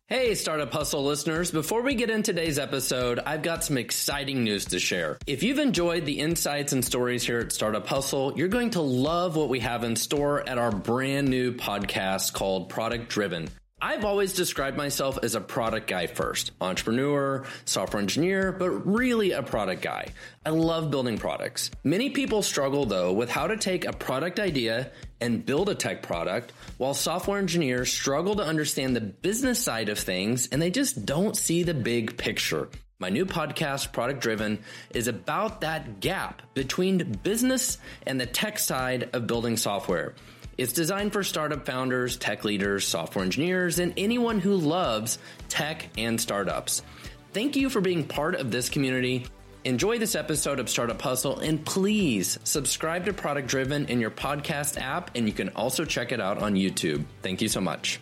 Hey, Startup Hustle listeners. Before we get into today's episode, I've got some exciting news to share. If you've enjoyed the insights and stories here at Startup Hustle, you're going to love what we have in store at our brand new podcast called Product Driven. I've always described myself as a product guy first, entrepreneur, software engineer, but really a product guy. I love building products. Many people struggle though with how to take a product idea and build a tech product, while software engineers struggle to understand the business side of things and they just don't see the big picture. My new podcast, Product Driven, is about that gap between business and the tech side of building software. It's designed for startup founders, tech leaders, software engineers, and anyone who loves tech and startups. Thank you for being part of this community. Enjoy this episode of Startup Hustle, and please subscribe to Product Driven in your podcast app, and you can also check it out on YouTube. Thank you so much.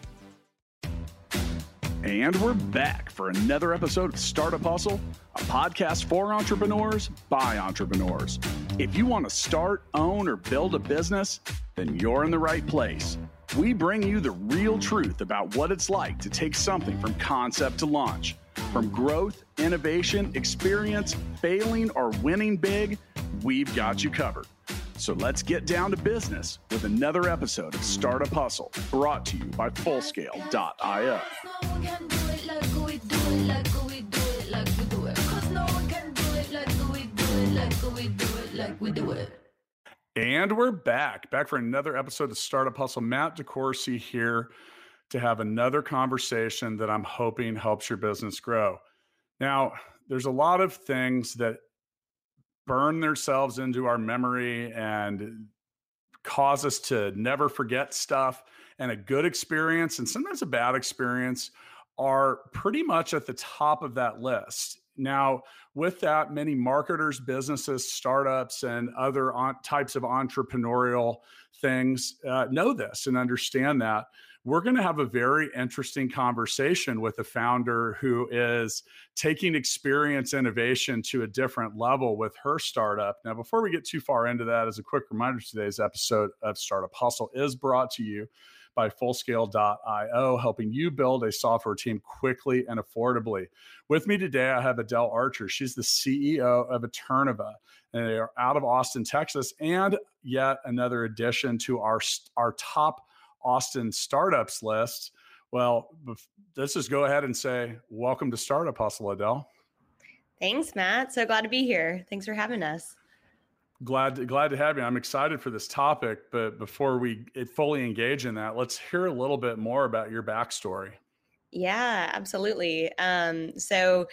And we're back for another episode of Startup Hustle, a podcast for entrepreneurs by entrepreneurs. If you want to start, own, or build a business, then you're in the right place. We bring you the real truth about what it's like to take something from concept to launch. From growth, innovation, experience, failing, or winning big, we've got you covered. So let's get down to business with another episode of Startup Hustle, brought to you by Fullscale.io. And we're back for another episode of Startup Hustle. Matt DeCoursey here to have another conversation that I'm hoping helps your business grow. Now, there's a lot of things that burn themselves into our memory and cause us to never forget stuff. And a good experience and sometimes a bad experience are pretty much at the top of that list. Now, with that, many marketers, businesses, startups, and other types of entrepreneurial things know this and understand that. We're going to have a very interesting conversation with a founder who is taking experience innovation to a different level with her startup. Now, before we get too far into that, as a quick reminder, today's episode of Startup Hustle is brought to you by Fullscale.io, helping you build a software team quickly and affordably. With me today, I have Adele Archer. She's the CEO of Eternova, and they are out of Austin, Texas, and yet another addition to our top Austin startups list. Well, let's just go ahead and say, welcome to Startup Hustle, Adele. Thanks, Matt. So glad to be here. Thanks for having us. Glad to have you. I'm excited for this topic, but before we fully engage in that, let's hear a little bit more about your backstory. Yeah, absolutely. So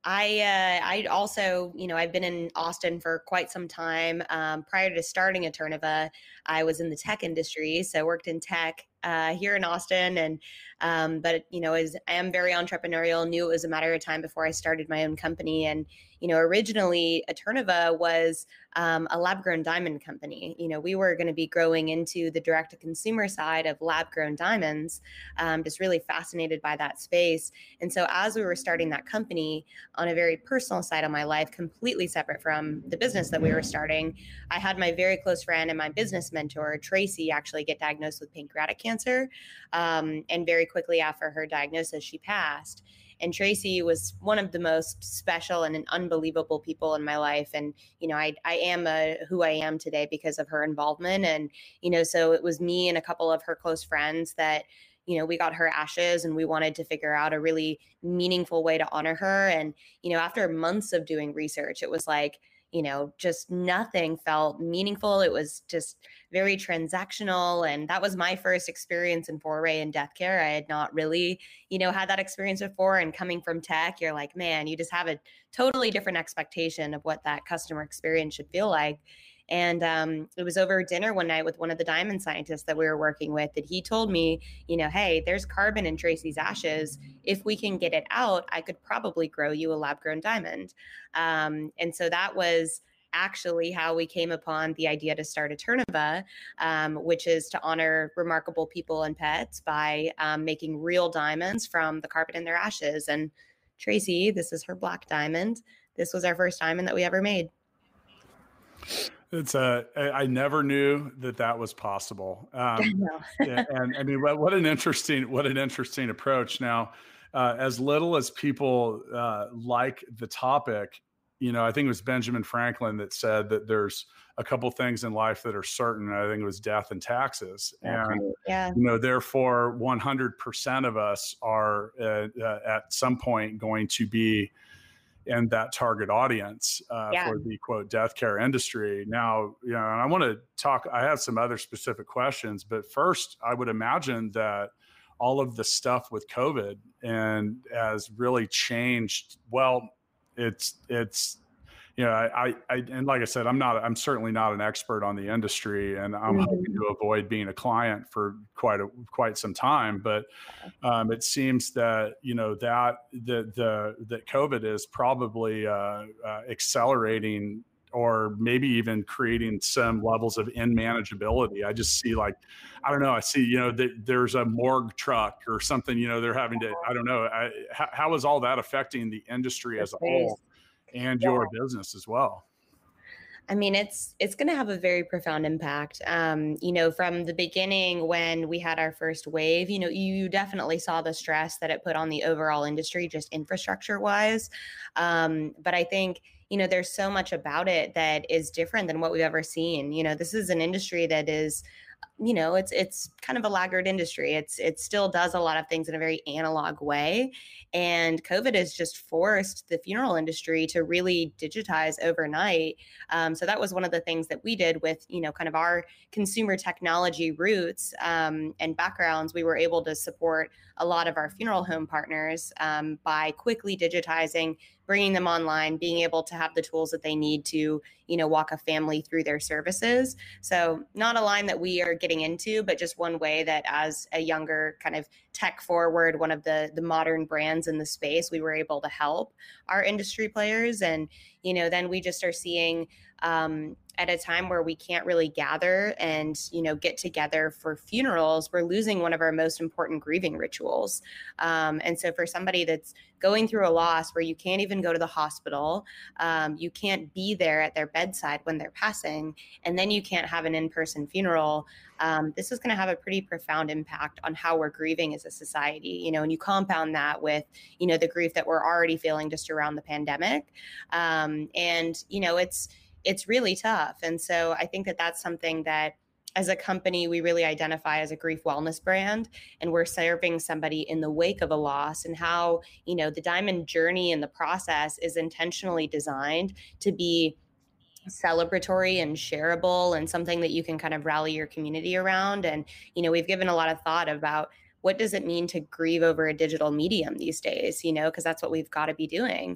I also, I've been in Austin for quite some time. Prior to starting Eternova, I was in the tech industry, so I worked in tech here in Austin, and but I am very entrepreneurial. Knew it was a matter of time before I started my own company, and originally Eternova was a lab-grown diamond company. We were going to be growing into the direct-to-consumer side of lab-grown diamonds. Just really fascinated by that space, and so as we were starting that company, on a very personal side of my life, completely separate from the business that we were starting, I had my very close friend and my business mentor, Tracy, actually get diagnosed with pancreatic cancer. And very quickly after her diagnosis, she passed. And Tracy was one of the most special and unbelievable people in my life. And, I am who I am today because of her involvement. And, so it was me and a couple of her close friends that, we got her ashes, and we wanted to figure out a really meaningful way to honor her. And, after months of doing research, it was like, just nothing felt meaningful. It was just very transactional. And that was my first experience in foray in death care. I had not really, had that experience before. And coming from tech, you're like, man, you just have a totally different expectation of what that customer experience should feel like. And it was over dinner one night with one of the diamond scientists that we were working with that he told me, hey, there's carbon in Tracy's ashes. If we can get it out, I could probably grow you a lab-grown diamond. And so that was actually how we came upon the idea to start Eternova, which is to honor remarkable people and pets by making real diamonds from the carbon in their ashes. And Tracy, this is her black diamond. This was our first diamond that we ever made. I never knew that was possible. And I mean, what an interesting approach. Now, as little as people like the topic, I think it was Benjamin Franklin that said that there's a couple things in life that are certain. I think it was death and taxes. That's And, right. Yeah. therefore 100% of us are at some point going to be in that target audience Yeah. for the quote death care industry. Now, and I want to talk, I have some other specific questions, but first I would imagine that all of the stuff with COVID and has really changed. Well, it's I and like I said, I'm certainly not an expert on the industry, and I'm hoping to avoid being a client for quite some time. But it seems that that COVID is probably accelerating, or maybe even creating some levels of unmanageability. I just see, like, I don't know. I see, there's a morgue truck or something, they're having to, I don't know. How is all that affecting the industry as a whole and your business as well? I mean, it's going to have a very profound impact. From the beginning, when we had our first wave, you definitely saw the stress that it put on the overall industry, just infrastructure wise. But I think, there's so much about it that is different than what we've ever seen. This is an industry that is, it's kind of a laggard industry. It still does a lot of things in a very analog way. And COVID has just forced the funeral industry to really digitize overnight. So that was one of the things that we did with, kind of our consumer technology roots and backgrounds. We were able to support a lot of our funeral home partners by quickly digitizing, bringing them online, being able to have the tools that they need to, walk a family through their services. So not a line that we are getting into, but just one way that, as a younger kind of tech forward, one of the modern brands in the space, we were able to help our industry players. And, then we just are seeing at a time where we can't really gather and, get together for funerals, we're losing one of our most important grieving rituals. And so for somebody that's going through a loss where you can't even go to the hospital, you can't be there at their bedside when they're passing, and then you can't have an in-person funeral, this is going to have a pretty profound impact on how we're grieving as a society, and you compound that with, the grief that we're already feeling just around the pandemic. It's really tough. And so I think that that's something that, as a company, we really identify as a grief wellness brand, and we're serving somebody in the wake of a loss, and how, the Diamond journey and the process is intentionally designed to be celebratory and shareable, and something that you can kind of rally your community around. And, we've given a lot of thought about what does it mean to grieve over a digital medium these days, because that's what we've got to be doing.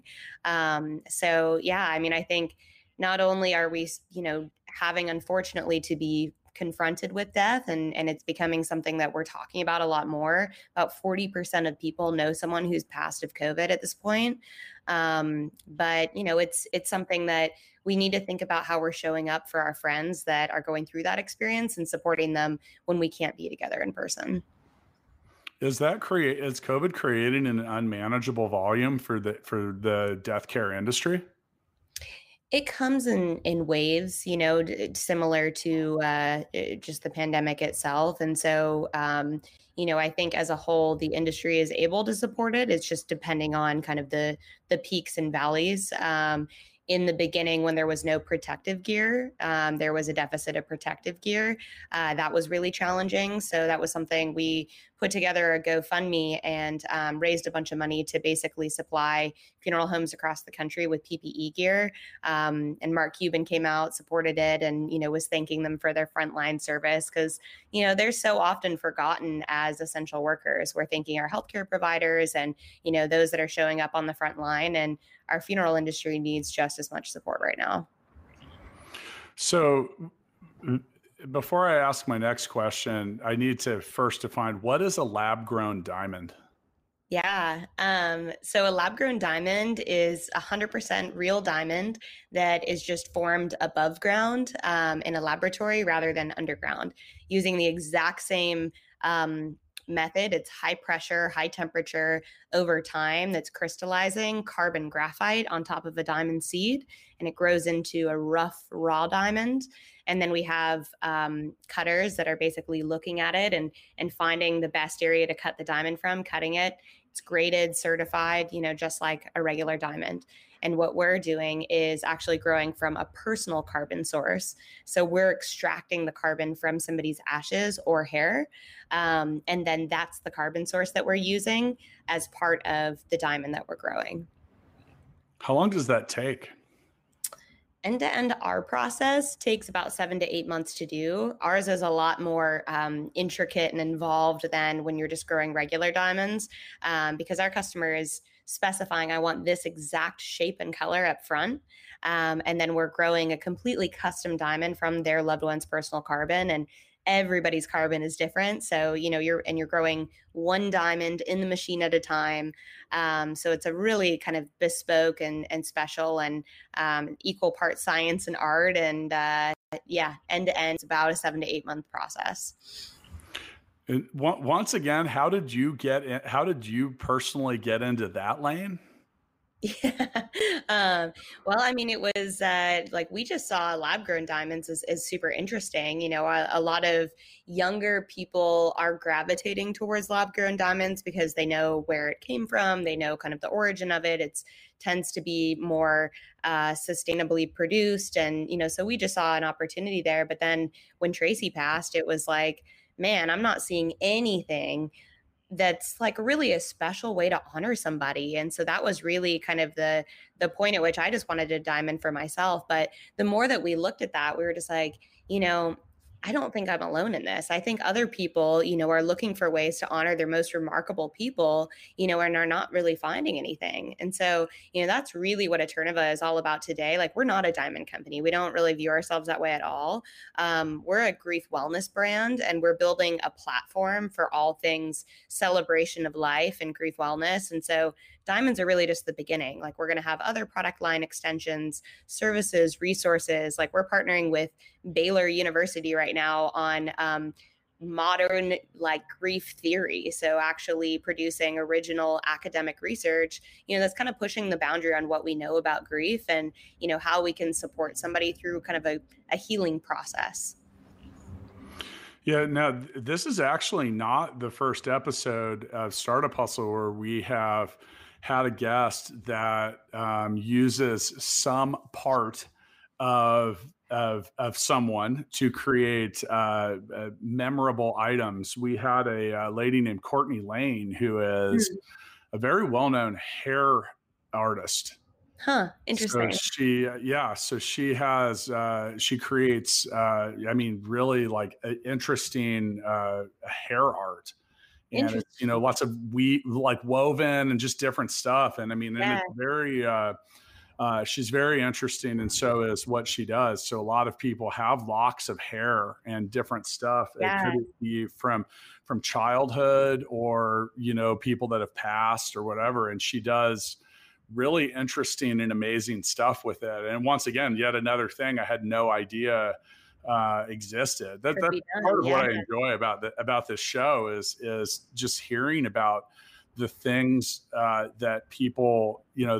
I think not only are we, having, unfortunately, to be confronted with death, and it's becoming something that we're talking about a lot more. About 40% of people know someone who's passed of COVID at this point. But it's something that we need to think about, how we're showing up for our friends that are going through that experience and supporting them when we can't be together in person. Is COVID creating an unmanageable volume for the death care industry? It comes in waves, similar to just the pandemic itself. And so, I think as a whole, the industry is able to support it. It's just depending on kind of the peaks and valleys. In the beginning, when there was no protective gear, there was a deficit of protective gear. That was really challenging. So that was something we put together a GoFundMe and raised a bunch of money to basically supply funeral homes across the country with PPE gear. And Mark Cuban came out, supported it, and, was thanking them for their frontline service, because, they're so often forgotten as essential workers. We're thanking our healthcare providers and, those that are showing up on the front line, and our funeral industry needs just as much support right now. So before I ask my next question, I need to first define, what is a lab-grown diamond? Yeah. So a lab-grown diamond is 100% real diamond that is just formed above ground in a laboratory rather than underground, using the exact same method. It's high pressure, high temperature over time that's crystallizing carbon graphite on top of a diamond seed, and it grows into a rough raw diamond. And then we have cutters that are basically looking at it and finding the best area to cut the diamond from, cutting it, It's graded, certified, just like a regular diamond. And what we're doing is actually growing from a personal carbon source. So we're extracting the carbon from somebody's ashes or hair. And then that's the carbon source that we're using as part of the diamond that we're growing. How long does that take? End to end, our process takes about 7 to 8 months to do. Ours is a lot more intricate and involved than when you're just growing regular diamonds, because our customer is specifying, I want this exact shape and color up front. And then we're growing a completely custom diamond from their loved one's personal carbon. And everybody's carbon is different. So, you're growing one diamond in the machine at a time. So it's a really kind of bespoke and special and equal part science and art. And end to end, it's about a 7 to 8 month process. And once again, how did you personally get into that lane? Yeah. Well, I mean, it was like we just saw lab grown diamonds as super interesting. A lot of younger people are gravitating towards lab grown diamonds because they know where it came from. They know kind of the origin of it. It tends to be more sustainably produced. And, so we just saw an opportunity there. But then when Tracy passed, it was like, man, I'm not seeing anything that's like really a special way to honor somebody. And so that was really kind of the point at which I just wanted a diamond for myself. But the more that we looked at that, we were just like, I don't think I'm alone in this. I think other people, are looking for ways to honor their most remarkable people, and are not really finding anything. And so, that's really what Eternova is all about today. Like, we're not a diamond company. We don't really view ourselves that way at all. We're a grief wellness brand, and we're building a platform for all things celebration of life and grief wellness. And so diamonds are really just the beginning. Like, we're going to have other product line extensions, services, resources. Like, we're partnering with Baylor University right now on modern like grief theory. So actually producing original academic research, that's kind of pushing the boundary on what we know about grief and, how we can support somebody through kind of a healing process. Yeah, now this is actually not the first episode of Startup Hustle where we have had a guest that uses some part of someone to create memorable items. We had a lady named Courtney Lane who is a very well-known hair artist. Huh. Interesting. So she creates, really like interesting hair art. And it's, lots of like woven and just different stuff. And and it's very, she's very interesting. And so is what she does. So a lot of people have locks of hair and different stuff. Yeah. It could be from childhood or, people that have passed or whatever. And she does really interesting and amazing stuff with it. And once again, yet another thing I had no idea existed. That's part of what I enjoy about this show is just hearing about the things that people,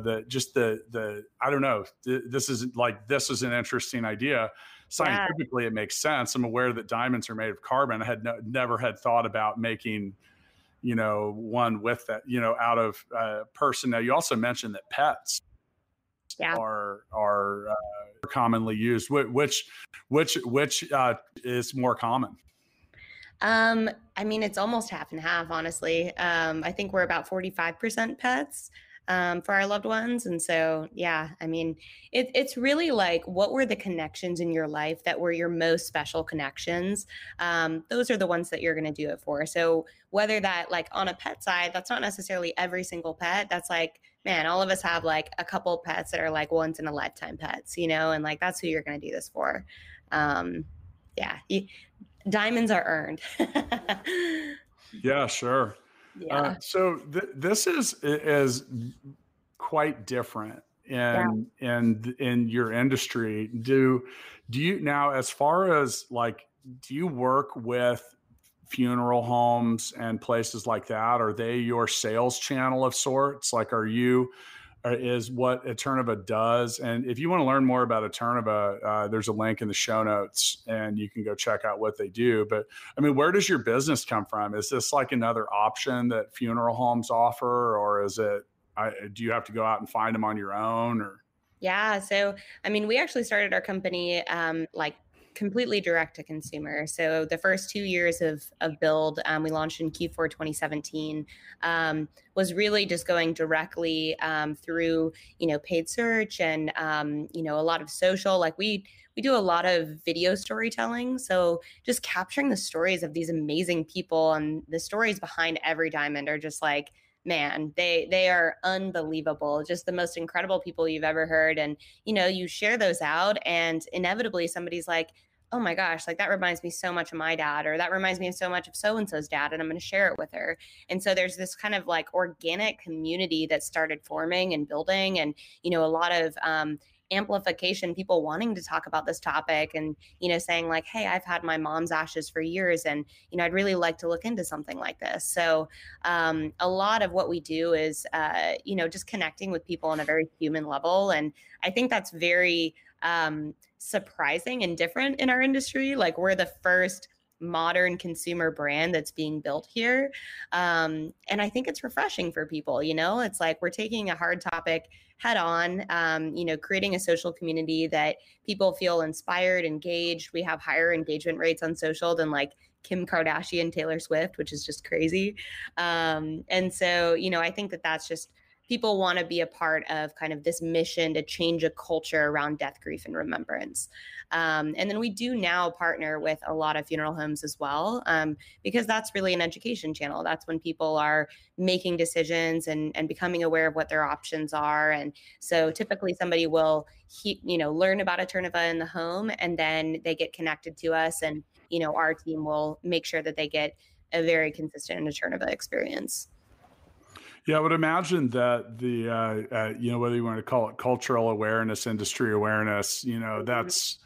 I don't know, this is an interesting idea. Scientifically, it makes sense. I'm aware that diamonds are made of carbon. I had never had thought about making one with that, out of person. Now, you also mentioned that pets are commonly used. Which is more common? It's almost half and half, honestly. I think we're about 45% pets for our loved ones. And so, it's really like, what were the connections in your life that were your most special connections? Those are the ones that you're going to do it for. So whether that, like, on a pet side, that's not necessarily every single pet. That's like, man, all of us have like a couple pets that are like once in a lifetime pets, and like, that's who you're going to do this for. Diamonds are earned. Yeah, sure. Yeah. So this is quite different in your industry. Do you now, as far as like, do you work with funeral homes and places like that? Are they your sales channel of sorts? Like, are you is what Eternova does. And if you want to learn more about Eternova, there's a link in the show notes and you can go check out what they do. But I mean, where does your business come from? Is this like another option that funeral homes offer, or is it, do you have to go out and find them on your own, or? Yeah. So, I mean, we actually started our company like completely direct to consumer. So the first 2 years of build, we launched in Q4 2017, was really just going directly through, paid search and, a lot of social. Like we do a lot of video storytelling. So just capturing the stories of these amazing people, and the stories behind every diamond are just like, man, they are unbelievable. Just the most incredible people you've ever heard. And, you share those out and inevitably somebody's like, oh my gosh, like that reminds me so much of my dad, or that reminds me so much of so-and-so's dad, and I'm going to share it with her. And so there's this kind of like organic community that started forming and building, and, a lot of, amplification, people wanting to talk about this topic and, saying like, hey, I've had my mom's ashes for years and, I'd really like to look into something like this. So a lot of what we do is, just connecting with people on a very human level. And I think that's very surprising and different in our industry. Like we're the first modern consumer brand that's being built here. And I think it's refreshing for people, it's like we're taking a hard topic head on, creating a social community that people feel inspired, engaged. We have higher engagement rates on social than like Kim Kardashian, Taylor Swift, which is just crazy. And so, I think that that's just, people want to be a part of kind of this mission to change a culture around death, grief, and remembrance. And then we do now partner with a lot of funeral homes as well, because that's really an education channel. That's when people are making decisions and becoming aware of what their options are. And so typically somebody will, learn about Eternova in the home, and then they get connected to us, and, our team will make sure that they get a very consistent Eternova experience. Yeah, I would imagine that the, whether you want to call it cultural awareness, industry awareness, that's,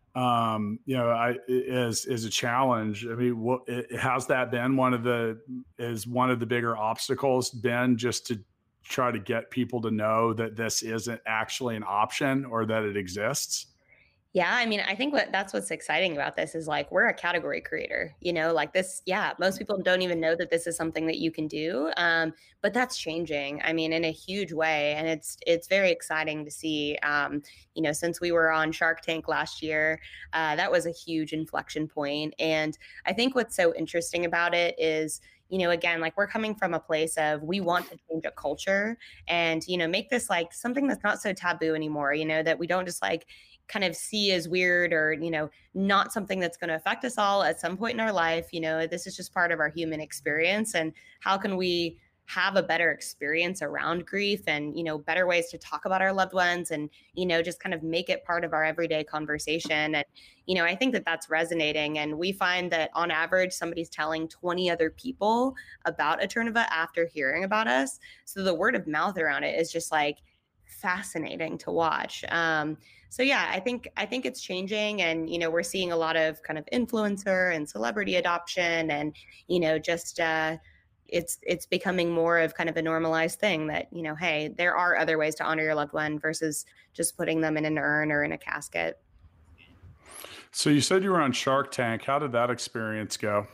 is a challenge. I mean, has that been one of the bigger obstacles been just to try to get people to know that this isn't actually an option or that it exists? Yeah, I mean, I think that's what's exciting about this is like we're a category creator, like this. Yeah, most people don't even know that this is something that you can do, but that's changing. I mean, in a huge way, and it's very exciting to see. Since we were on Shark Tank last year, that was a huge inflection point. And I think what's so interesting about it is, again, like we're coming from a place of we want to change a culture and, make this like something that's not so taboo anymore, that we don't just like kind of see as weird or, not something that's going to affect us all at some point in our life. This is just part of our human experience. And how can we have a better experience around grief and, better ways to talk about our loved ones and, just kind of make it part of our everyday conversation. And, I think that that's resonating. And we find that on average, somebody's telling 20 other people about Eternova after hearing about us. So the word of mouth around it is just like fascinating to watch. So yeah, I think it's changing, and we're seeing a lot of kind of influencer and celebrity adoption, and just it's becoming more of kind of a normalized thing that hey, there are other ways to honor your loved one versus just putting them in an urn or in a casket. So you said you were on Shark Tank. How did that experience go?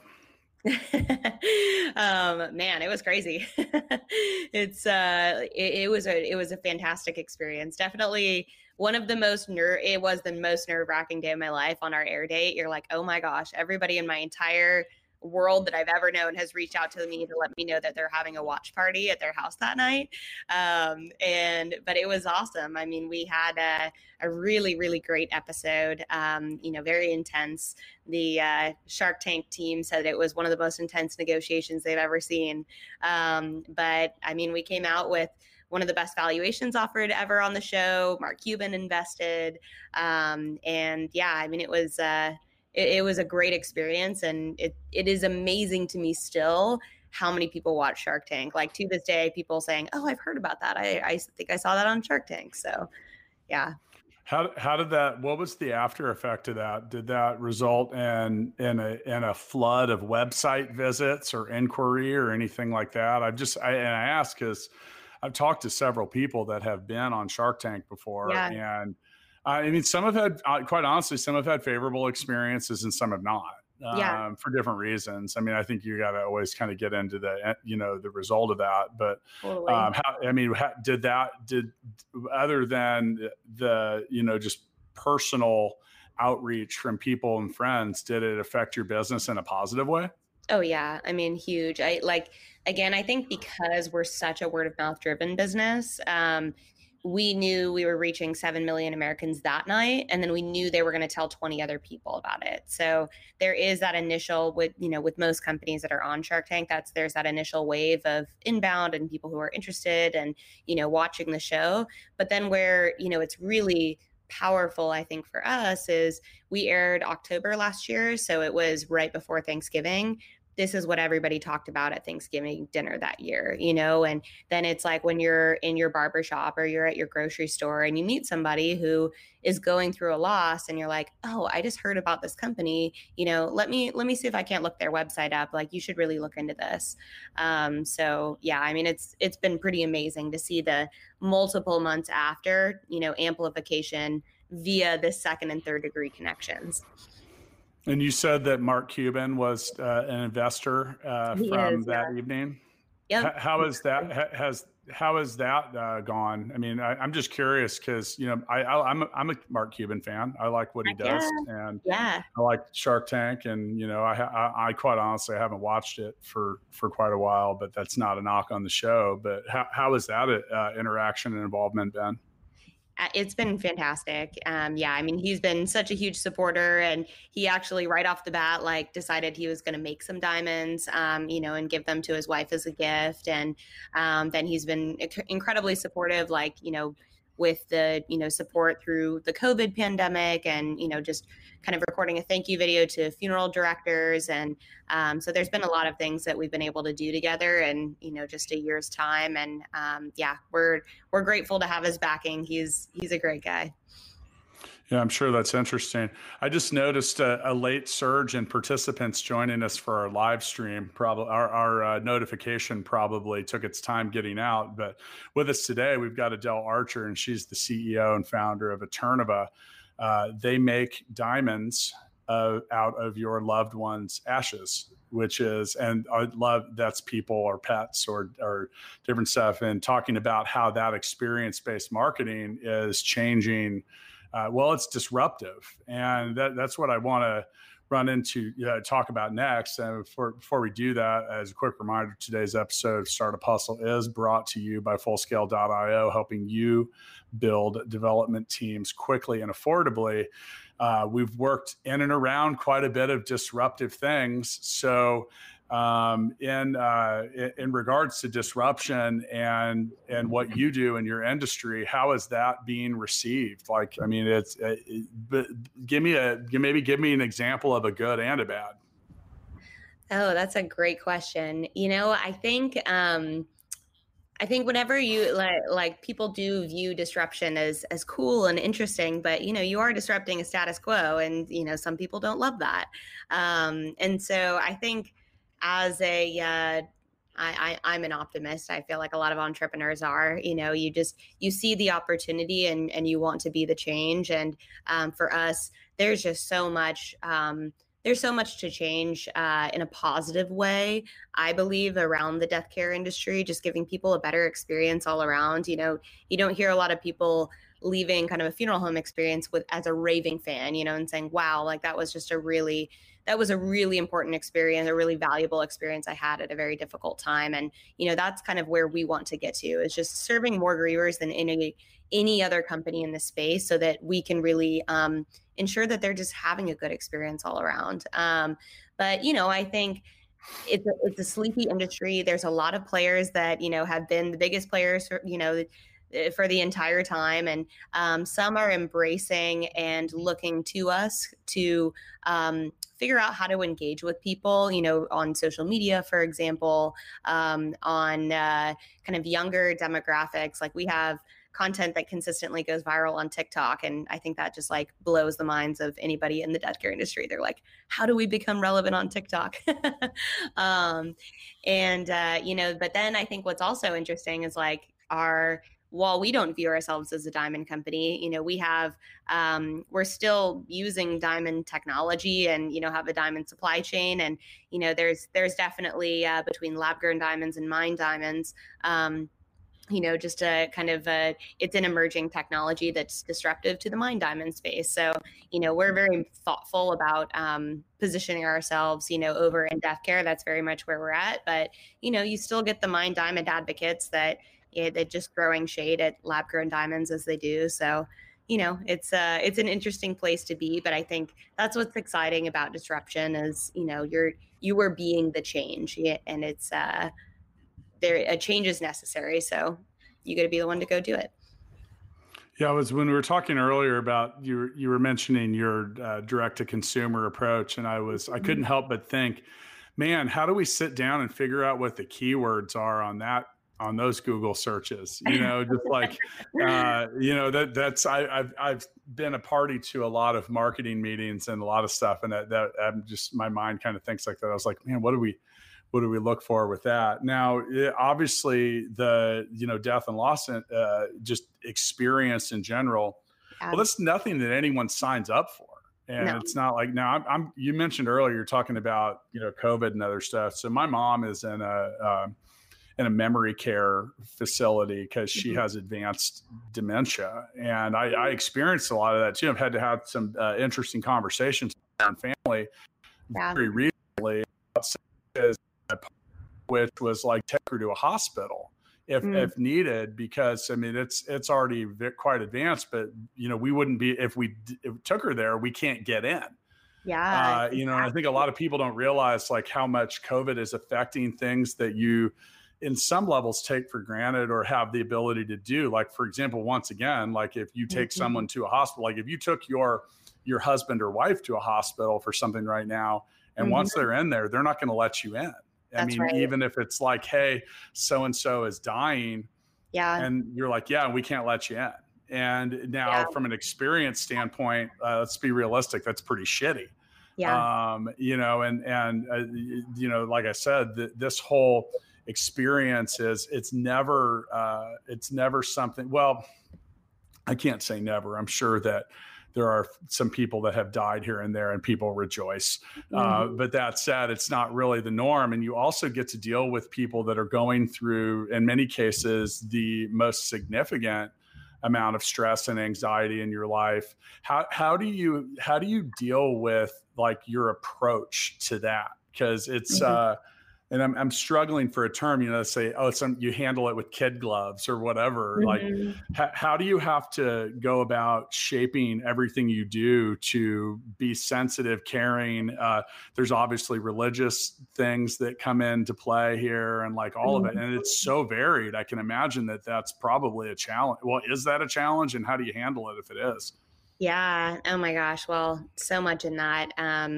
Man, it was crazy. It was a fantastic experience. Definitely one of the most nerve-wracking day of my life on our air date. You're like, oh my gosh, everybody in my entire world that I've ever known has reached out to me to let me know that they're having a watch party at their house that night. But it was awesome. I mean, we had a really, really great episode, very intense. The Shark Tank team said it was one of the most intense negotiations they've ever seen. But I mean, we came out with one of the best valuations offered ever on the show. Mark Cuban invested. And yeah, I mean, it was a great experience, and it is amazing to me still how many people watch Shark Tank. Like to this day, people saying, "Oh, I've heard about that. I think I saw that on Shark Tank." So, yeah. How did that? What was the after effect of that? Did that result in a flood of website visits or inquiry or anything like that? I ask because I've talked to several people that have been on Shark Tank before, Yeah. and I mean, some have had, quite honestly, some have had favorable experiences and some have not, Yeah. for different reasons. I mean, I think you got to always kind of get into the result of that. But Totally. did other than just personal outreach from people and friends, did it affect your business in a positive way? Oh yeah. I mean, huge. Again, I think because we're such a word of mouth driven business, we knew we were reaching 7 million Americans that night. And then we knew they were going to tell 20 other people about it. So there is that initial with most companies that are on Shark Tank, there's that initial wave of inbound and people who are interested and, watching the show. But then where, it's really powerful, I think, for us is we aired October last year. So it was right before Thanksgiving. This is what everybody talked about at Thanksgiving dinner that year, and then it's like when you're in your barbershop or you're at your grocery store and you meet somebody who is going through a loss and you're like, oh, I just heard about this company, let me see if I can't look their website up. Like, you should really look into this. So yeah, I mean, it's been pretty amazing to see the multiple months after, amplification via the second and third degree connections. And you said that Mark Cuban was an investor from that evening. Yeah. How is that? How has that gone? I mean, I'm just curious because I'm a Mark Cuban fan. I like what he does, and I like Shark Tank, and I quite honestly I haven't watched it for quite a while, but that's not a knock on the show. But how has that interaction and involvement been? It's been fantastic. Yeah, I mean, he's been such a huge supporter, and he actually right off the bat, decided he was going to make some diamonds, and give them to his wife as a gift. And then he's been incredibly supportive, with the, support through the COVID pandemic and, just kind of recording a thank you video to funeral directors. And so there's been a lot of things that we've been able to do together in, just a year's time. And yeah, we're grateful to have his backing. He's a great guy. Yeah, I'm sure that's interesting. I just noticed a late surge in participants joining us for our live stream. Probably our notification probably took its time getting out. But with us today, we've got Adele Archer, and she's the CEO and founder of Eternova. They make diamonds out of your loved one's ashes, which is, and I love that's people or pets or different stuff, and talking about how that experience-based marketing is changing. It's disruptive, and that's what I want to run into, talk about next. And before we do that, as a quick reminder, today's episode of Startup Hustle is brought to you by Fullscale.io, helping you build development teams quickly and affordably. We've worked in and around quite a bit of disruptive things. So in regards to disruption and what you do in your industry, how is that being received? Like, I mean, give me an example of a good and a bad. Oh, that's a great question. I think whenever you like people do view disruption as cool and interesting, but you are disrupting a status quo, and some people don't love that. And so I think as I'm an optimist. I feel like a lot of entrepreneurs are. You see the opportunity and you want to be the change. And for us, there's just so much. There's so much to change in a positive way, I believe, around the death care industry, just giving people a better experience all around. You don't hear a lot of people leaving kind of a funeral home experience as a raving fan, and saying, wow, like that was a really important experience, a really valuable experience I had at a very difficult time. And, that's kind of where we want to get to, is just serving more grievers than any other company in the space, so that we can really ensure that they're just having a good experience all around. But, I think it's a sleepy industry. There's a lot of players that, have been the biggest players for the entire time. And some are embracing and looking to us to figure out how to engage with people, on social media, for example, on kind of younger demographics. Like, we have content that consistently goes viral on TikTok. And I think that just blows the minds of anybody in the death care industry. They're like, how do we become relevant on TikTok? But then I think what's also interesting is are, while we don't view ourselves as a diamond company, we have, we're still using diamond technology and, have a diamond supply chain. And, there's definitely between lab grown diamonds and mine diamonds, just a kind of it's an emerging technology that's disruptive to the mine diamond space. So, we're very thoughtful about positioning ourselves, over in death care. That's very much where we're at. But, you still get the mine diamond advocates that they're just throwing shade at lab grown diamonds as they do. So, it's an interesting place to be. But I think that's what's exciting about disruption is, you are being the change, and it's a change is necessary. So you got to be the one to go do it. Yeah, it was when we were talking earlier about you were mentioning your direct to consumer approach, and I couldn't help but think, man, how do we sit down and figure out what the keywords are on those Google searches? Just like that's I've been a party to a lot of marketing meetings and a lot of stuff, and that I'm just, my mind kind of thinks like that. I was like, man, what do we look for with that? Now, obviously, the death and loss, just experience in general. Well, that's nothing that anyone signs up for, and it's not like now. You mentioned earlier you're talking about COVID and other stuff. So my mom is in a memory care facility because she has advanced dementia, and I experienced a lot of that too. I've had to have some interesting conversations with my family very recently, which was like take her to a hospital if needed, because it's already quite advanced, but we wouldn't be if we took her there. We can't get in. Exactly. I think a lot of people don't realize like how much COVID is affecting things that you in some levels take for granted or have the ability to do. Like, for example, once again, like if you take someone to a hospital, like if you took your husband or wife to a hospital for something right now, and once they're in there, they're not going to let you in. Right. Even if it's like, hey, so-and-so is dying, and you're like, yeah, we can't let you in. And now from an experience standpoint, let's be realistic, that's pretty shitty. Like I said, this whole experience it's never something, well, I can't say never. I'm sure that there are some people that have died here and there and people rejoice. But that said, it's not really the norm. And you also get to deal with people that are going through, in many cases, the most significant amount of stress and anxiety in your life. How do you deal with like your approach to that? Because it's, and I'm struggling for a term, say, you handle it with kid gloves or whatever. Like, how do you have to go about shaping everything you do to be sensitive, caring? There's obviously religious things that come into play here and like all of it. And it's so varied. I can imagine that that's probably a challenge. Well, is that a challenge, and how do you handle it if it is? Yeah. Oh my gosh. Well, so much in that.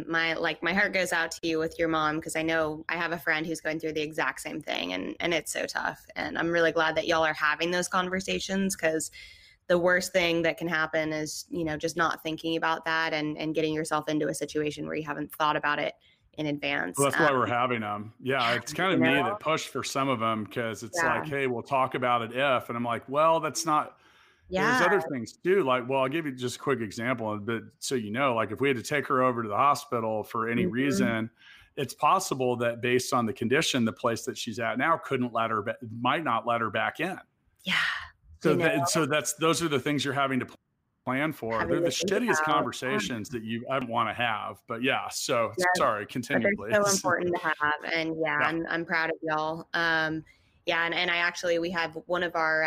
My heart goes out to you with your mom, because I know I have a friend who's going through the exact same thing, and it's so tough. And I'm really glad that y'all are having those conversations, because the worst thing that can happen is, just not thinking about that and getting yourself into a situation where you haven't thought about it in advance. Well, that's why we're having them. Yeah. It's kind of me that pushed for some of them, because it's like, hey, we'll talk about it if, and I'm like, well, that's not. There's other things too. Like, well, I'll give you just a quick example, but so like if we had to take her over to the hospital for any reason, it's possible that based on the condition, the place that she's at now might not let her back in. Yeah. So those are the things you're having to plan for. They're the shittiest conversations that I want to have. But sorry, continue, please. They're so important to have, and I'm proud of y'all. And I actually, we have one of our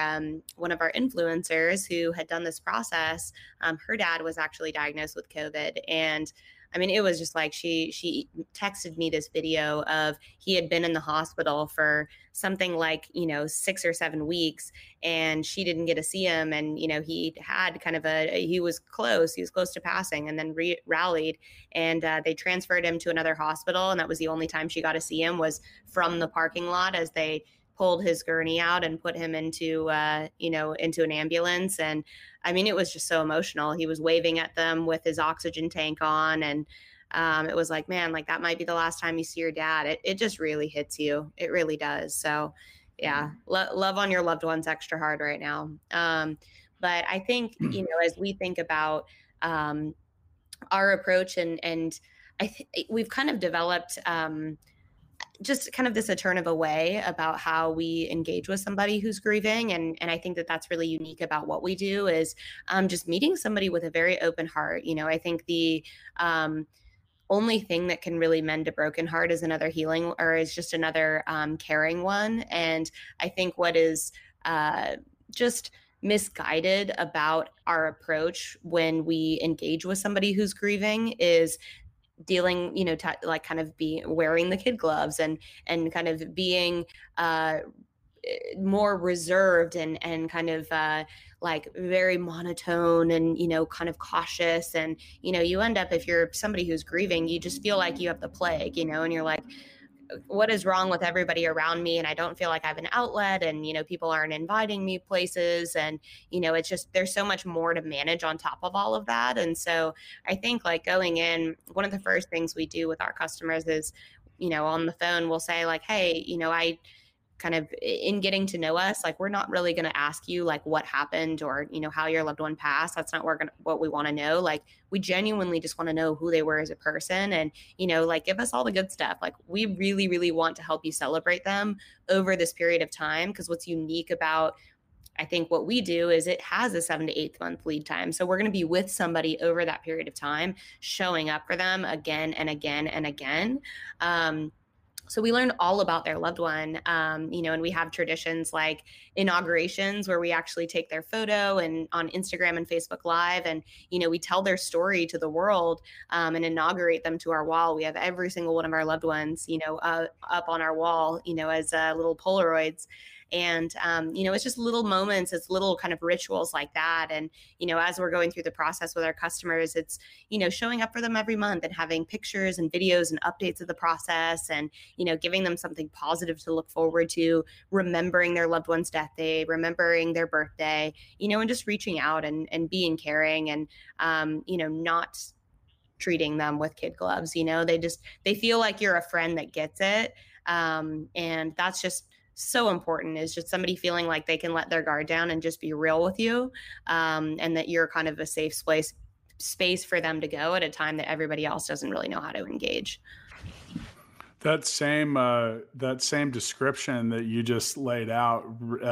influencers who had done this process. Her dad was actually diagnosed with COVID, and it was just like she texted me this video of he had been in the hospital for something like 6 or 7 weeks, and she didn't get to see him, and he had he was close to passing, and then rallied, and they transferred him to another hospital, and that was the only time she got to see him was from the parking lot as they pulled his gurney out and put him into an ambulance. And it was just so emotional. He was waving at them with his oxygen tank on. And it was like, man, like that might be the last time you see your dad. It just really hits you. It really does. So, Yeah. Love on your loved ones extra hard right now. But I think, as we think about our approach and we've kind of developed just kind of this Eternova way about how we engage with somebody who's grieving. And I think that that's really unique about what we do is just meeting somebody with a very open heart. I think the only thing that can really mend a broken heart is another healing or is just another caring one. And I think what is just misguided about our approach when we engage with somebody who's grieving is dealing, like kind of be wearing the kid gloves and kind of being more reserved and kind of like very monotone and, kind of cautious. And, you end up, if you're somebody who's grieving, you just feel like you have the plague, and you're like, what is wrong with everybody around me? And I don't feel like I have an outlet and, people aren't inviting me places. And, it's just, there's so much more to manage on top of all of that. And so I think like going in, one of the first things we do with our customers is, on the phone, we'll say like, hey, I kind of in getting to know us, like we're not really going to ask you like what happened or, how your loved one passed. That's not what we want to know. Like we genuinely just want to know who they were as a person and, like give us all the good stuff. Like we really, really want to help you celebrate them over this period of time. Because what's unique about, I think what we do is it has a 7 to 8 month lead time. So we're going to be with somebody over that period of time, showing up for them again and again and again. So we learned all about their loved one, and we have traditions like inaugurations where we actually take their photo and on Instagram and Facebook Live and, we tell their story to the world and inaugurate them to our wall. We have every single one of our loved ones, up on our wall, as little Polaroids. And, it's just little moments, it's little kind of rituals like that. And, as we're going through the process with our customers, it's, showing up for them every month and having pictures and videos and updates of the process and, giving them something positive to look forward to, remembering their loved one's death day, remembering their birthday, and just reaching out and being caring and, not treating them with kid gloves. They feel like you're a friend that gets it. And that's just so important, is just somebody feeling like they can let their guard down and just be real with you. And that you're kind of a safe space for them to go at a time that everybody else doesn't really know how to engage. That same description that you just laid out,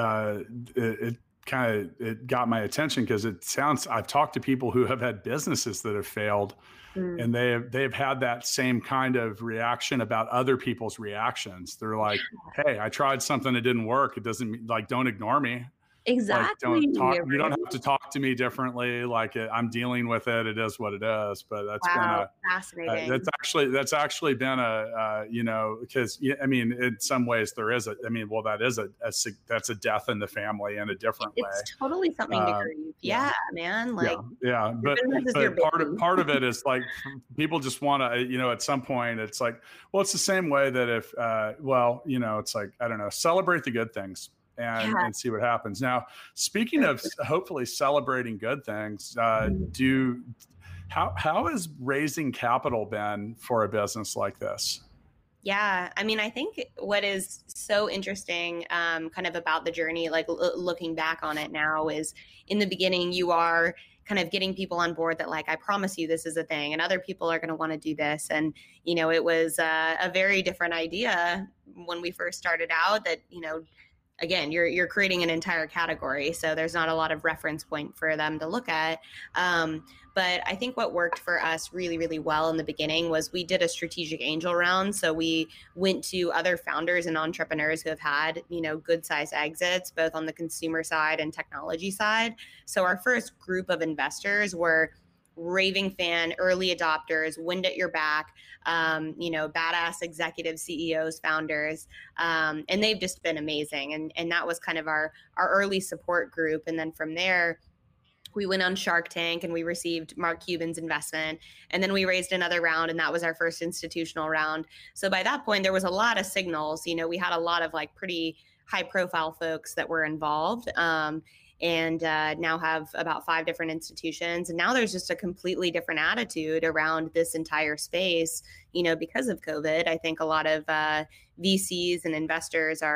it got my attention because I've talked to people who have had businesses that have failed. And they've had that same kind of reaction about other people's reactions. They're like, hey, I tried something that didn't work. It doesn't, like, don't ignore me. Exactly. Like, you don't have to talk to me differently. Like I'm dealing with it. It is what it is. But that's been fascinating. That's actually been because in some ways there is that's a death in the family in a different way. It's totally something to grieve. Yeah, man. Like But part of it is like people just want to, at some point it's like, well, it's the same way that if it's like, I don't know, celebrate the good things. And see what happens. Now, speaking of hopefully celebrating good things, how has raising capital been for a business like this? Yeah, I think what is so interesting kind of about the journey, like looking back on it now, is in the beginning, you are kind of getting people on board that like, I promise you this is a thing and other people are going to want to do this. And, it was a very different idea when we first started out that, again, you're creating an entire category, so there's not a lot of reference point for them to look at. But I think what worked for us really, really well in the beginning was we did a strategic angel round. So we went to other founders and entrepreneurs who have had, good size exits, both on the consumer side and technology side. So our first group of investors were raving fan, early adopters, wind at your back, badass executive CEOs, founders. And they've just been amazing. And that was kind of our early support group. And then from there, we went on Shark Tank and we received Mark Cuban's investment. And then we raised another round, and that was our first institutional round. So by that point, there was a lot of signals. We had a lot of like pretty high profile folks that were involved. And now have about 5 different institutions. And now there's just a completely different attitude around this entire space, because of COVID. I think a lot of VCs and investors are,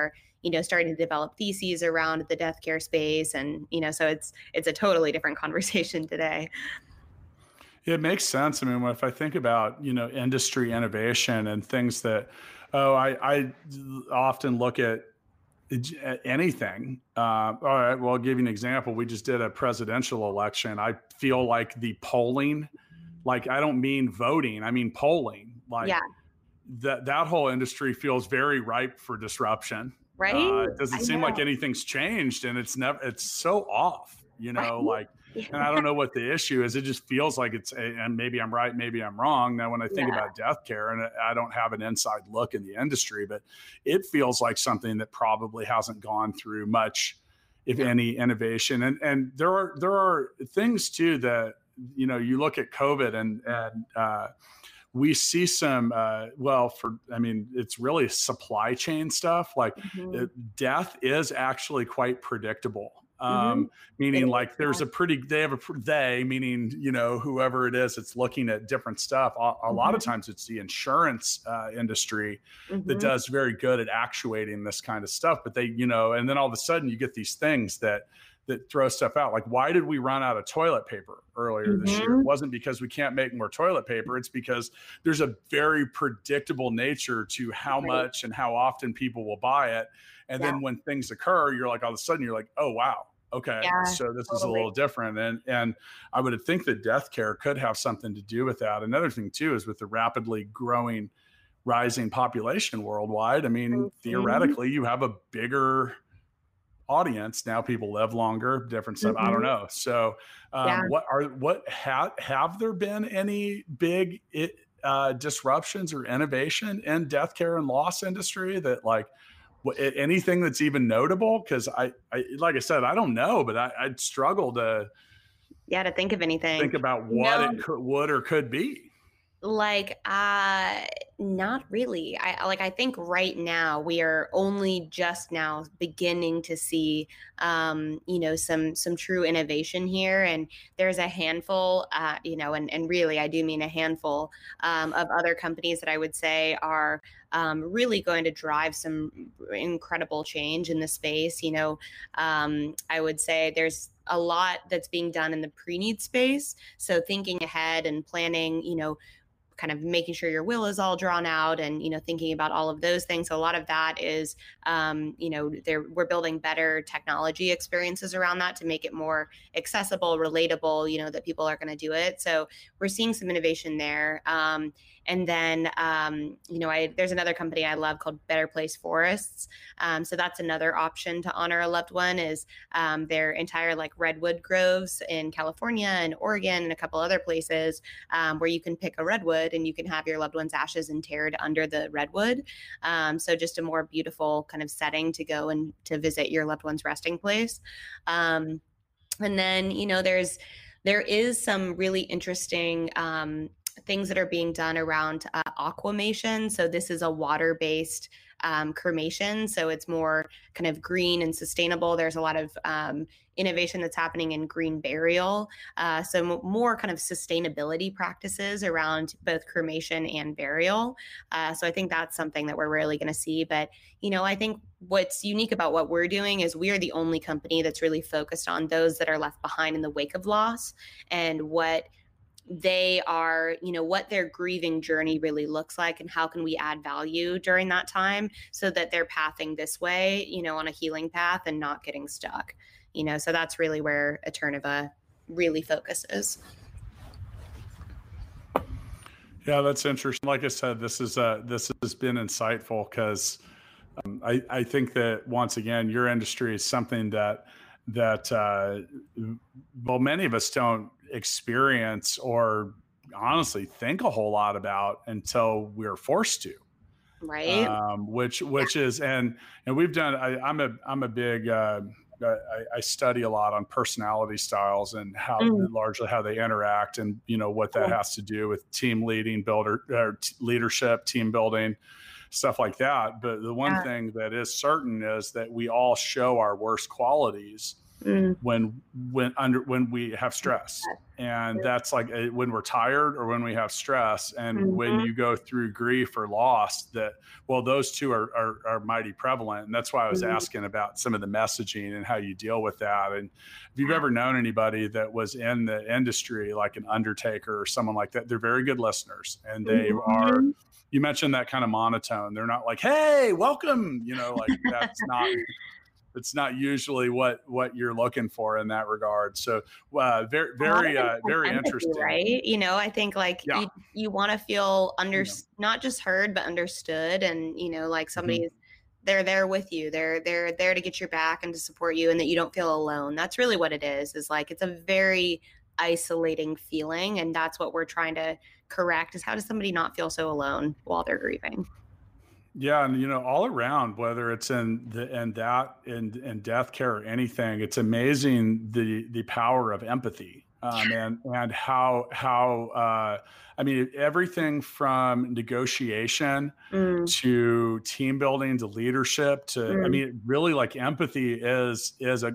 starting to develop theses around the death care space. And, so it's a totally different conversation today. It makes sense. I mean, if I think about, industry innovation and things that, I often look at anything. All right, well, I'll give you an example. We just did a presidential election. I feel like the polling, like I don't mean voting, I mean polling. Like that whole industry feels very ripe for disruption. Right? It doesn't seem like anything's changed, and it's so off. Right? And I don't know what the issue is. It just feels like and maybe I'm right, maybe I'm wrong. Now, when I think about death care, and I don't have an inside look in the industry, but it feels like something that probably hasn't gone through much, if any, innovation. And there are things too that, you look at COVID and we see some, it's really supply chain stuff. Like death is actually quite predictable. Meaning like there's meaning, whoever it is, it's looking at different stuff. A lot of times it's the insurance industry that does very good at actuating this kind of stuff. But they, and then all of a sudden you get these things that throw stuff out. Like, why did we run out of toilet paper earlier this year? It wasn't because we can't make more toilet paper. It's because there's a very predictable nature to how much and how often people will buy it. And then when things occur, you're like, all of a sudden you're like, oh, wow. Okay. So this is a little different. And I would think that death care could have something to do with that. Another thing too, is with the rapidly rising population worldwide. I mean, theoretically you have a bigger audience. Now people live longer, different stuff. I don't know. So have there been any big disruptions or innovation in death care and loss industry that anything that's even notable? Because I like I said, I don't know, but I'd struggle to think of anything. Think about what it would or could be. Not really. I think right now we are only just now beginning to see, some true innovation here. And there's a handful, and really, I do mean a handful of other companies that I would say are really going to drive some incredible change in the space. I would say there's a lot that's being done in the pre-need space. So thinking ahead and planning, kind of making sure your will is all drawn out and, thinking about all of those things. So a lot of that is, we're building better technology experiences around that to make it more accessible, relatable, that people are going to do it. So we're seeing some innovation there. And then, there's another company I love called Better Place Forests. So that's another option to honor a loved one is their entire redwood groves in California and Oregon and a couple other places where you can pick a redwood and you can have your loved one's ashes interred under the redwood. So just a more beautiful kind of setting to go and to visit your loved one's resting place. And then, there is some really interesting things that are being done around aquamation. So this is a water-based cremation. So it's more kind of green and sustainable. There's a lot of innovation that's happening in green burial. So more kind of sustainability practices around both cremation and burial. So I think that's something that we're really going to see. But, I think what's unique about what we're doing is we are the only company that's really focused on those that are left behind in the wake of loss and what they are, what their grieving journey really looks like and how can we add value during that time so that they're pathing this way, on a healing path and not getting stuck, so that's really where Eterniva really focuses. Yeah, that's interesting. Like I said, this has been insightful because I think that once again, your industry is something that many of us don't experience or honestly think a whole lot about until we're forced to, right? Which is and we've done. I'm a big. I study a lot on personality styles and how largely how they interact and what that has to do with team leadership, team building, stuff like that. But the one thing that is certain is that we all show our worst qualities Mm. when we have stress. And that's like when we're tired or when we have stress. And when you go through grief or loss, those two are mighty prevalent. And that's why I was asking about some of the messaging and how you deal with that. And if you've ever known anybody that was in the industry, like an undertaker or someone like that, they're very good listeners. And they are, you mentioned that kind of monotone. They're not like, hey, welcome, like that's not. It's not usually what you're looking for in that regard. So very empathy, interesting. Right. I think you want to feel not just heard, but understood. And, like somebody's, they're there with you. They're there to get your back and to support you, and that you don't feel alone. That's really what it is like, it's a very isolating feeling. And that's what we're trying to correct, is how does somebody not feel so alone while they're grieving? Yeah. And, all around, whether it's in death care or anything, it's amazing the power of empathy. And how everything from negotiation to team building to leadership to, really like empathy is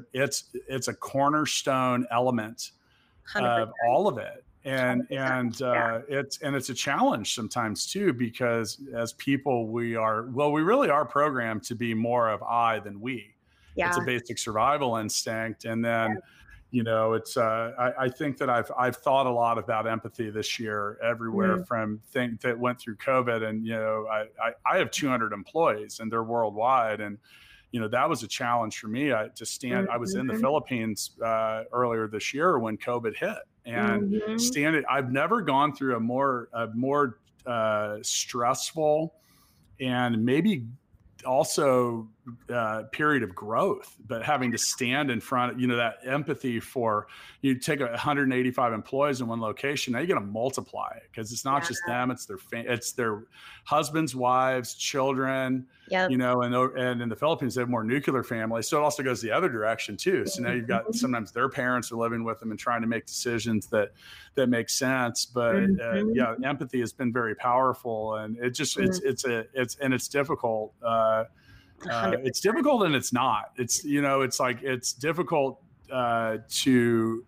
a cornerstone element 100%. Of all of it. And it's a challenge sometimes too, because as people, we really are programmed to be more of I than we. Yeah. It's a basic survival instinct. And then, it's I think that I've thought a lot about empathy this year everywhere from things that went through COVID. And, I have 200 employees and they're worldwide. And, that was a challenge for me to stand. I was in the Philippines earlier this year when COVID hit. And I've never gone through a more stressful and maybe also period of growth, but having to stand in front, that empathy for, you take 185 employees in one location, now you got to multiply it, because it's not just them, it's their husbands, wives, children, and in the Philippines, they have more nuclear families. So it also goes the other direction too. So now you've got, sometimes their parents are living with them and trying to make decisions that make sense. But empathy has been very powerful, and it just, it's difficult. It's difficult and it's not. It's it's difficult to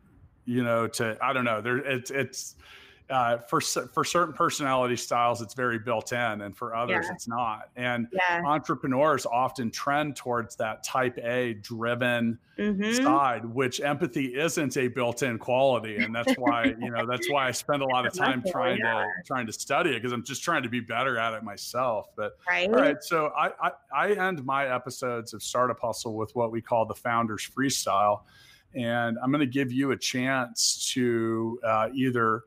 I don't know. It's for certain personality styles, it's very built in, and for others, it's not. And entrepreneurs often trend towards that type A driven side, which empathy isn't a built-in quality. And that's why, that's why I spend a lot of time trying to study it, because I'm just trying to be better at it myself. But all right, so I end my episodes of Startup Hustle with what we call the Founders Freestyle. And I'm going to give you a chance to either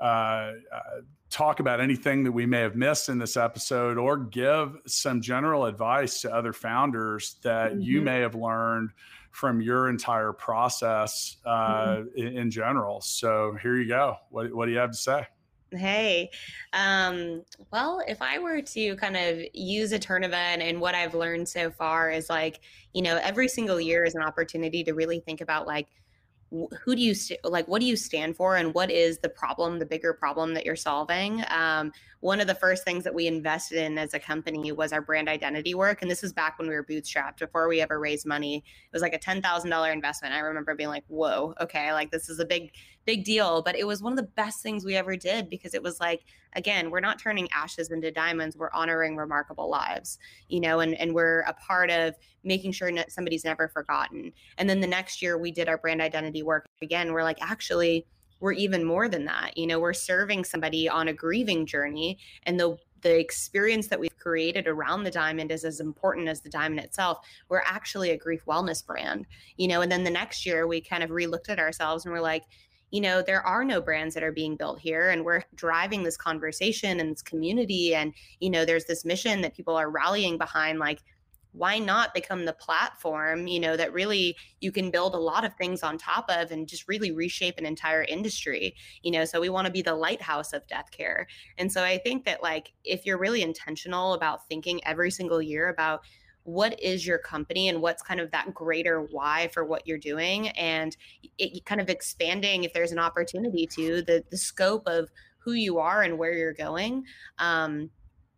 talk about anything that we may have missed in this episode, or give some general advice to other founders that you may have learned from your entire process in general. So here you go. What do you have to say? Hey, well, if I were to kind of use Eterniva and what I've learned so far is every single year is an opportunity to really think about who do you what do you stand for, and what is the problem, the bigger problem that you're solving? One of the first things that we invested in as a company was our brand identity work. And this was back when we were bootstrapped, before we ever raised money. It was like a $10,000 investment. I remember being like, whoa, okay, this is a big deal. But it was one of the best things we ever did, because it was again, we're not turning ashes into diamonds. We're honoring remarkable lives, and we're a part of making sure that somebody's never forgotten. And then the next year we did our brand identity work again. We're actually, we're even more than that. We're serving somebody on a grieving journey, and the experience that we've created around the diamond is as important as the diamond itself. We're actually a grief wellness brand, and then the next year we kind of re-looked at ourselves and we're there are no brands that are being built here, and we're driving this conversation and this community. And, there's this mission that people are rallying behind, why not become the platform, that really you can build a lot of things on top of and just really reshape an entire industry, so we want to be the lighthouse of death care. And so I think that if you're really intentional about thinking every single year about what is your company and what's kind of that greater why for what you're doing, and it kind of expanding, if there's an opportunity to, the scope of who you are and where you're going,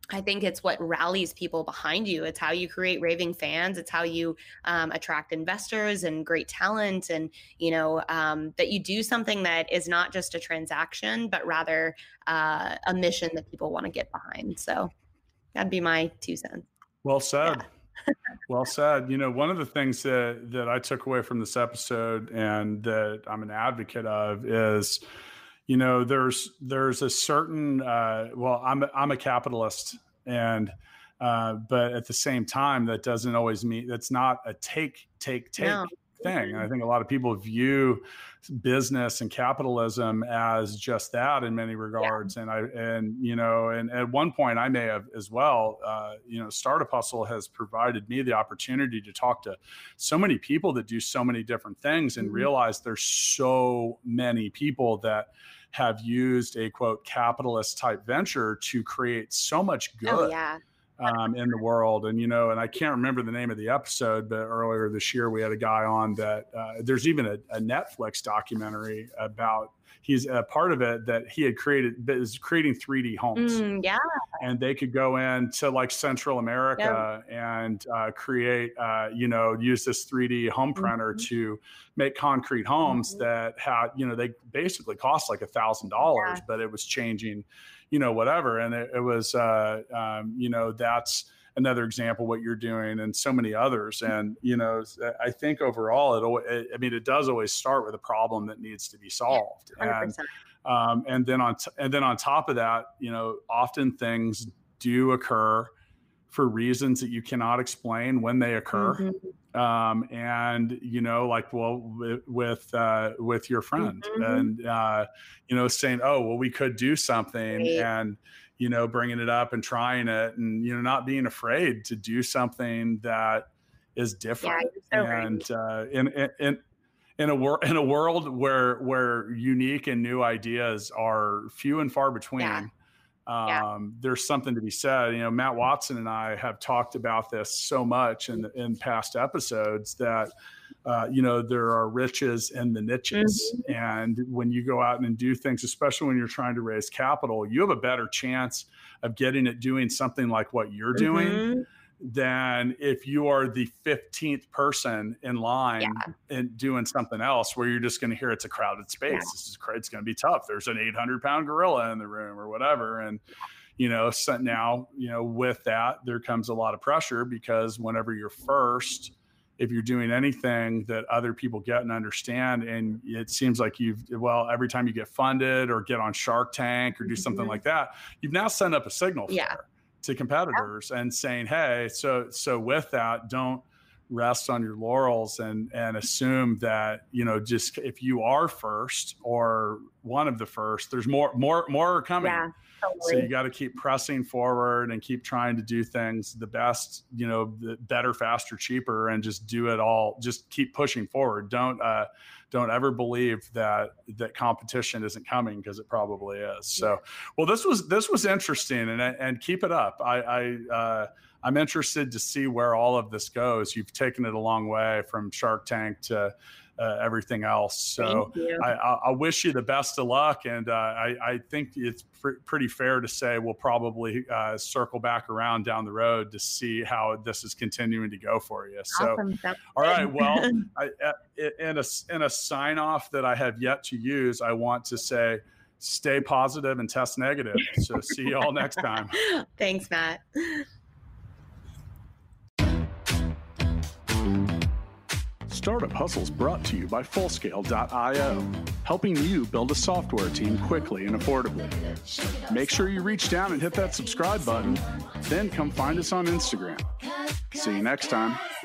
I think it's what rallies people behind you. It's how you create raving fans. It's how you attract investors and great talent, and that you do something that is not just a transaction, but rather a mission that people want to get behind. So that'd be my 2 cents. Well said. Yeah. Well said. One of the things that I took away from this episode and that I'm an advocate of is, there's a certain, I'm a capitalist, but at the same time, that doesn't always mean that's not a take no. thing. And I think a lot of people view business and capitalism as just that in many regards. Yeah. And at one point I may have as well, Startup Hustle has provided me the opportunity to talk to so many people that do so many different things and realize there's so many people that have used a quote capitalist type venture to create so much good in the world. And, and I can't remember the name of the episode, but earlier this year we had a guy on that there's even a Netflix documentary about, he's a part of it that he had created, that is creating 3D homes. And they could go into like Central America and create, use this 3D home printer to make concrete homes that had, they basically cost like $1,000, but it was changing, whatever. And it was, that's another example what you're doing and so many others. And, I think overall, it does always start with a problem that needs to be solved. 100%. And then on top of that, often things do occur for reasons that you cannot explain when they occur. And, with your friend and, saying, oh, well, we could do something and, bringing it up and trying it and, not being afraid to do something that is different. And in a world where unique and new ideas are few and far between, there's something to be said. Matt Watson and I have talked about this so much in past episodes that, there are riches in the niches. And when you go out and do things, especially when you're trying to raise capital, you have a better chance of doing something like what you're doing than if you are the 15th person in line and doing something else where you're just going to hear it's a crowded space. It's going to be tough. There's an 800-pound gorilla in the room or whatever. And, so now, with that, there comes a lot of pressure because whenever you're first, if you're doing anything that other people get and understand, and it seems like every time you get funded or get on Shark Tank or do something like that, you've now sent up a signal to competitors and saying, hey, so with that, don't rest on your laurels and assume that, just if you are first or one of the first, there's more are coming. Yeah, totally. So you got to keep pressing forward and keep trying to do things the best, the better, faster, cheaper, and just do it all. Just keep pushing forward. Don't ever believe that competition isn't coming, because it probably is. So, well, this was interesting, and keep it up. I'm interested to see where all of this goes. You've taken it a long way from Shark Tank to everything else. So I wish you the best of luck. And I think it's pretty fair to say we'll probably circle back around down the road to see how this is continuing to go for you. So, awesome. All right. Well, in a sign off that I have yet to use, I want to say, stay positive and test negative. So see you all next time. Thanks, Matt. Startup Hustles brought to you by Fullscale.io, helping you build a software team quickly and affordably. Make sure you reach down and hit that subscribe button, then come find us on Instagram. See you next time.